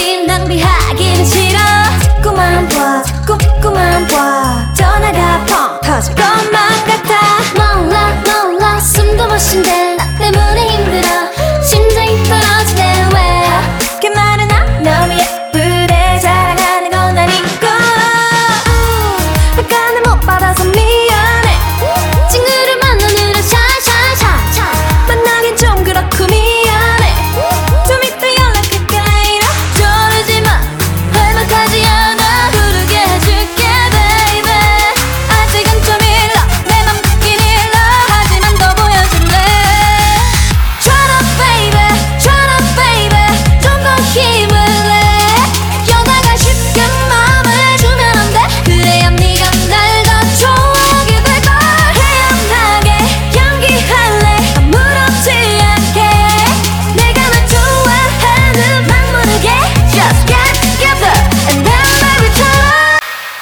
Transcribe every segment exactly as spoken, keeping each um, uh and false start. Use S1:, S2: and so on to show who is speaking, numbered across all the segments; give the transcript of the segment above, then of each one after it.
S1: 시간까지 낭비하기는 싫어. 자꾸만 봐 자꾸 자꾸만 봐 전화가 펑 터질 것만 같아. 몰라 몰라 숨도 못 쉰대. 나 때문에 힘들어 심장이 떨어지네. 왜 그렇게 말하나. 너무 예쁘대 자랑하는 건 아니고 약간은 못 받아서 미안해. 친구를 만나느라 샤샤샤 만나긴 좀 그렇고 미안해. 좀 이따 연락할까 이러 저러지마. 할만하지 않아 부르게 해줄게 baby. 아직은 좀 일러 내 맘 듣긴 일러. 하지만 더 보여줄래. Try to baby try to baby 좀 더 힘을 내. 여자가 쉽게 마음을 주면 안 돼. 그래야 네가 날 더 좋아하게 될걸. 태연하게 연기할래 아무렇지 않게. 내가 널 좋아하는 막 모르게 Just get together and then baby turn.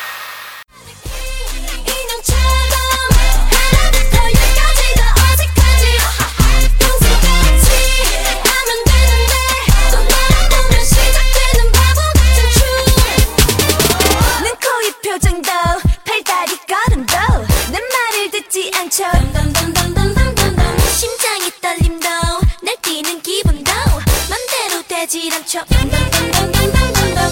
S1: 인형처럼 하나부터 열까지 다 어색하지. 평소같이 하면 되는데 또 말아보면 시작되는 바보 같은 춤. 눈, 코, 입 표정도 팔다리 걸음도 내 말을 듣지 않죠. 덤덤덤덤덤덤덤 심장이 떨림도 날뛰는 기분도 맘대로 되질 않죠. 덤덤덤덤덤덤덤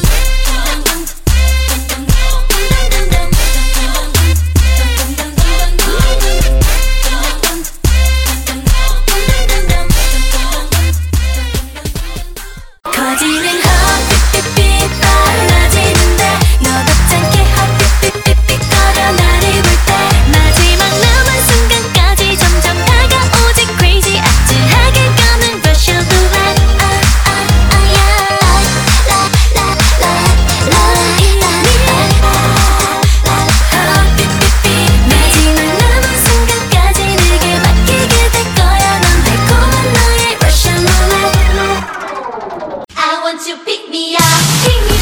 S1: 커지는 헛빛빛빛 빨라지는데 너도 짧게 헛빛빛빛빛 거려 나를 볼 때. 마지막 남은 순간까지 점점 다가오지 crazy 아찔하게 가는 rush of the light. 헛빛빛빛 마지막 남은 순간까지 내게 맡기게 될 거야. 넌 달콤한 너의 rush of the light. I want you pick me up, pick me